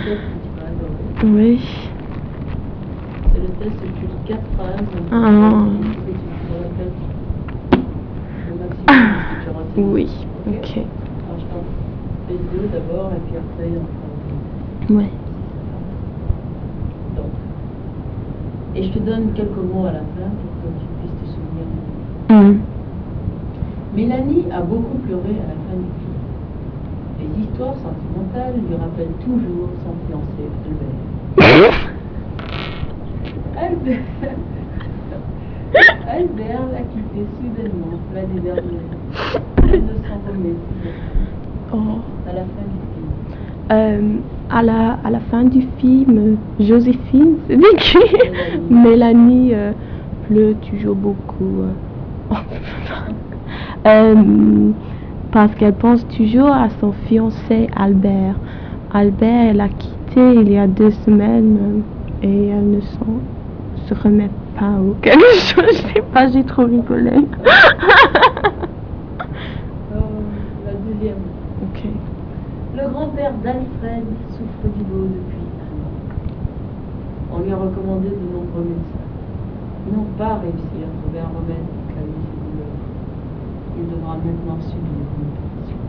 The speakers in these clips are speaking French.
test que tu vas adorer. Oui. C'est le test où tu lis 4 phrases. Ah. Et tu te répètes le maximum de ce que tu auras retenu. Oui, Ok. ok. Alors je t'en fais 2 d'abord et puis après on fera Ouais. donc. Et je te donne quelques mots à la fin pour que tu puisses te souvenir. Mélanie a beaucoup pleuré à la fin du film. Les histoires sentimentales lui rappellent toujours son fiancé Albert. Albert l'a quitté soudainement l'année dernière. Elle ne s'en remet toujours pas. Oh. À la fin du film. À la fin du film, Joséphine, c'est écrit. Mélanie pleure toujours beaucoup. Parce qu'elle pense toujours à son fiancé Albert. Albert, elle a quitté il y a 2 semaines et elle ne se remet pas ou quelque chose. Je sais pas, j'ai trop rigolé. La deuxième. Ok. Le grand-père d'Alfred souffre du dos depuis 1 an. On lui a recommandé de nombreux médecins. Ils n'ont pas réussi à trouver un remède pour calmer ses douleurs. Il devra maintenant subir une opération.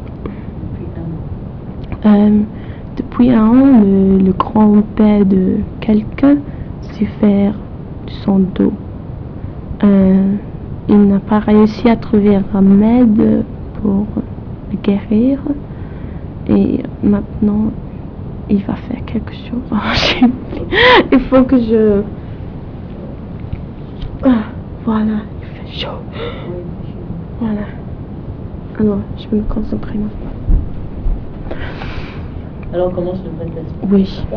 Depuis 1 an. Depuis 1 an, le grand-père de quelqu'un souffert de son dos. Il n'a pas réussi à trouver un remède pour le guérir. Et maintenant, il va faire quelque chose. Il faut que je... Voilà, il fait chaud. Voilà. Alors, je vais me concentrer maintenant. Alors, on commence le vrai test. Oui. D'accord ?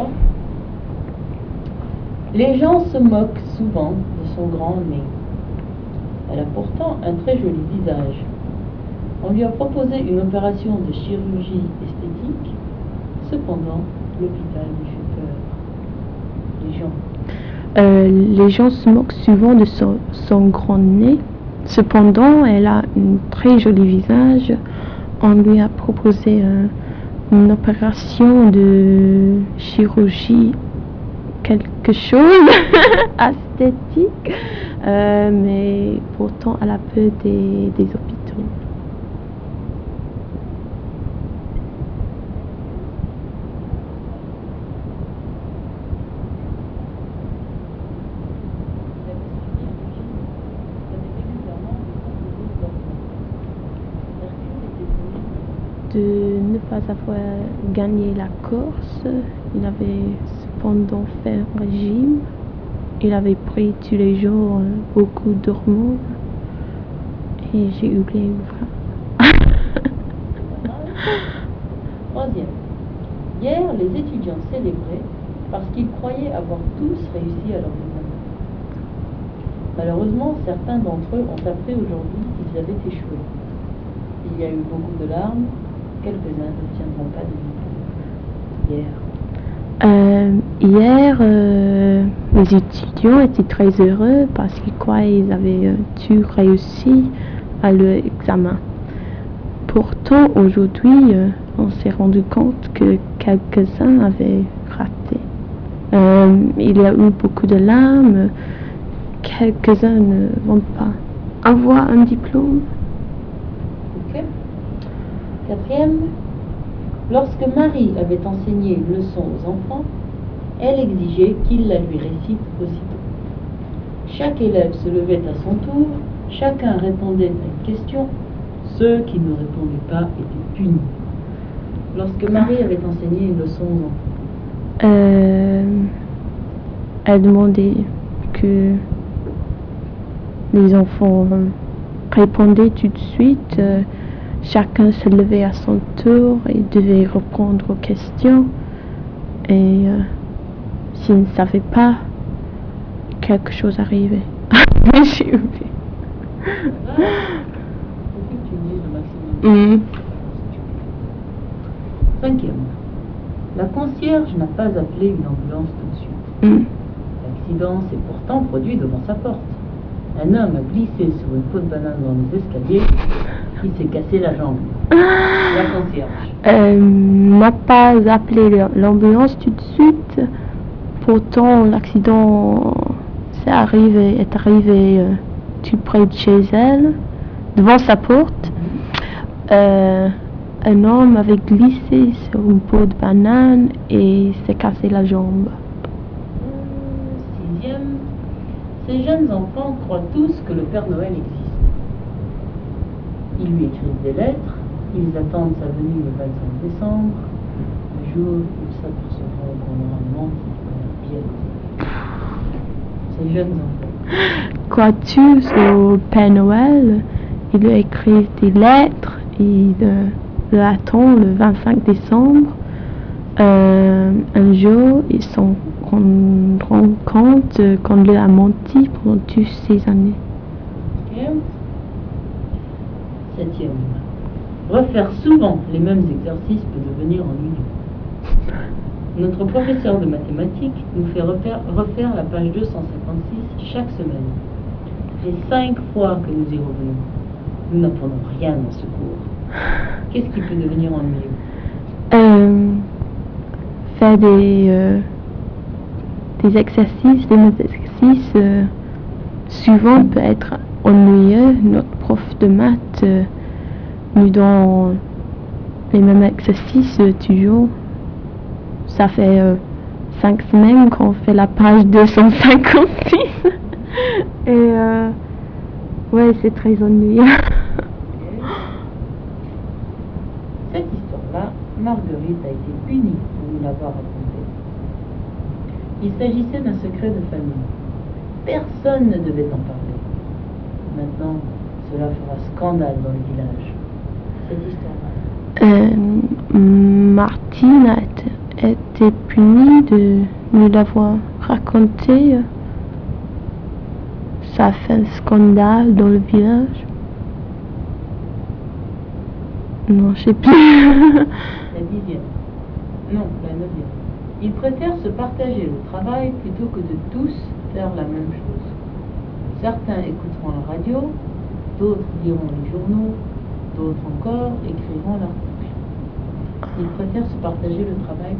Les gens se moquent souvent de son grand nez. Elle a pourtant un très joli visage. On lui a proposé une opération de chirurgie esthétique. Cependant, l'hôpital lui fait peur. Les gens se moquent souvent de son grand nez. Cependant, elle a un très joli visage. On lui a proposé une opération de chirurgie quelque chose esthétique, mais pourtant elle a peur des hôpitaux. De ne pas avoir gagné la course, il avait cependant fait un régime. Il avait pris tous les jours beaucoup d'hormones et j'ai oublié une phrase. Troisième. Hier, les étudiants célébraient parce qu'ils croyaient avoir tous réussi à leurs examens. Malheureusement, certains d'entre eux ont appris aujourd'hui qu'ils avaient échoué. Il y a eu beaucoup de larmes. Quelques-uns n'obtiendront pas de diplôme. Hier, les étudiants étaient très heureux parce qu'ils croyaient qu'ils avaient tout réussi à leur examen. Pourtant, aujourd'hui, on s'est rendu compte que quelques-uns avaient raté. Il y a eu beaucoup de larmes. Quelques-uns ne vont pas avoir un diplôme. Ok. Quatrième. Lorsque Marie avait enseigné une leçon aux enfants, elle exigeait qu'ils la lui récitent aussitôt. Chaque élève se levait à son tour, chacun répondait à une question. Ceux qui ne répondaient pas étaient punis. Lorsque Marie avait enseigné une leçon aux enfants, elle demandait que les enfants répondaient tout de suite. Chacun se levait à son tour et devait répondre aux questions. Et s'il ne savait pas, quelque chose arrivait. J'ai oublié. Cinquième. La concierge n'a pas appelé une ambulance tout de suite. L'accident s'est pourtant produit devant sa porte. Un homme a glissé sur une peau de banane dans les escaliers. Il s'est cassé la jambe. La concierge. n'a pas appelé l'ambulance tout de suite. Pourtant, l'accident est arrivé tout près de chez elle, devant sa porte. Un homme avait glissé sur une peau de banane et s'est cassé la jambe. 6e, ces jeunes enfants croient tous que le Père Noël existe. Ils lui écrivent des lettres, ils attendent sa venue le 25 décembre, le jour où ils s'apercevront qu'on aura menti à la pièce. Ces jeunes enfants. Crois-tu au Père Noël? Ils lui écrivent des lettres, ils l'attendent le 25 décembre. Un jour, ils se rendent compte qu'on lui a menti pendant toutes ces années. 7e, refaire souvent les mêmes exercices peut devenir ennuyeux. Notre professeur de mathématiques nous fait refaire la page 256 chaque semaine. Les 5 fois que nous y revenons, nous n'apprenons rien dans ce cours. Qu'est-ce qui peut devenir ennuyeux? Faire des exercices, souvent peut être ennuyeux. Notre prof de maths nous donne les mêmes exercices toujours. Ça fait 5 semaines qu'on fait la page 256. Et ouais, c'est très ennuyeux. Cette histoire-là, Marguerite a été punie pour nous l'avoir racontée. Il s'agissait d'un secret de famille. Personne ne devait en parler. Maintenant, cela fera scandale dans le village. Cette histoire-là. Martine a été punie de nous l'avoir raconté. Ça a fait un scandale dans le village. Non, je sais plus. La 10e. Non, la 9e. Ils préfèrent se partager le travail plutôt que de tous faire la même chose. Certains écouteront la radio, d'autres liront les journaux, d'autres encore écriront l'article. Ils préfèrent se partager le travail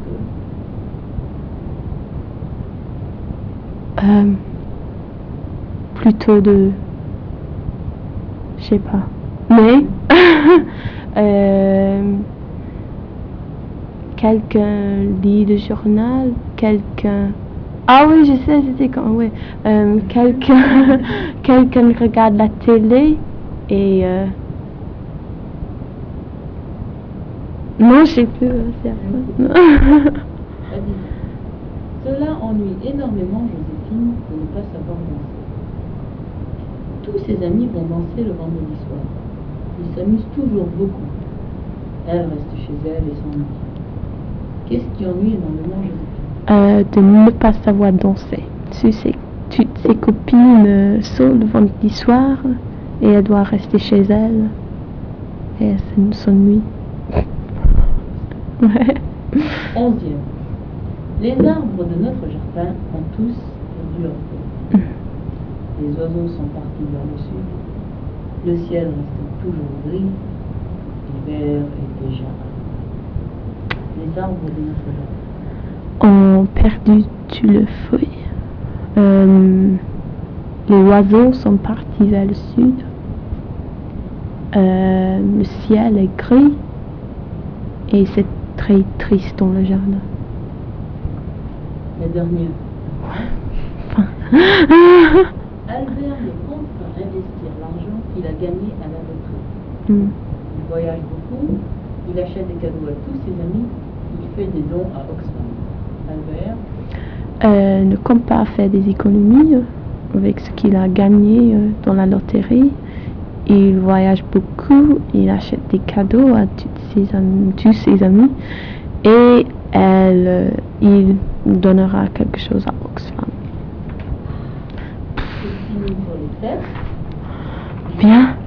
plutôt de... Je sais pas. Mais... quelqu'un lit le journal, quelqu'un... Ah oui, je sais, c'était quand... Oui. Quelqu'un regarde la télé et... Non, je sais plus. Cela ennuie énormément Joséphine de ne pas savoir danser. Tous ses amis vont danser le vendredi soir. Ils s'amusent toujours beaucoup. Elle reste chez elle et s'ennuie. Qu'est-ce qui ennuie énormément Joséphine? De ne pas savoir danser. Toutes ses copines sortent le vendredi soir et elle doit rester chez elle. Et elle s'ennuie. Ouais. 11e. Les arbres de notre jardin ont tous perdu leur feuilles. Les oiseaux sont partis vers le sud. Le ciel reste toujours gris. L'hiver est déjà arrivé. Les arbres de notre jardin ont perdu toutes leurs feuilles. Les oiseaux sont partis vers le sud. Le ciel est gris. Et c'est très triste dans le jardin. La dernière. Albert ne compte pas investir l'argent qu'il a gagné à la loterie. Il voyage beaucoup, il achète des cadeaux à tous ses amis, il fait des dons à Oxfam. Albert ne compte pas faire des économies avec ce qu'il a gagné dans la loterie. Il voyage beaucoup, il achète des cadeaux à tous ses amis et il donnera quelque chose à Oxfam. C'est fini pour les tests. Bien.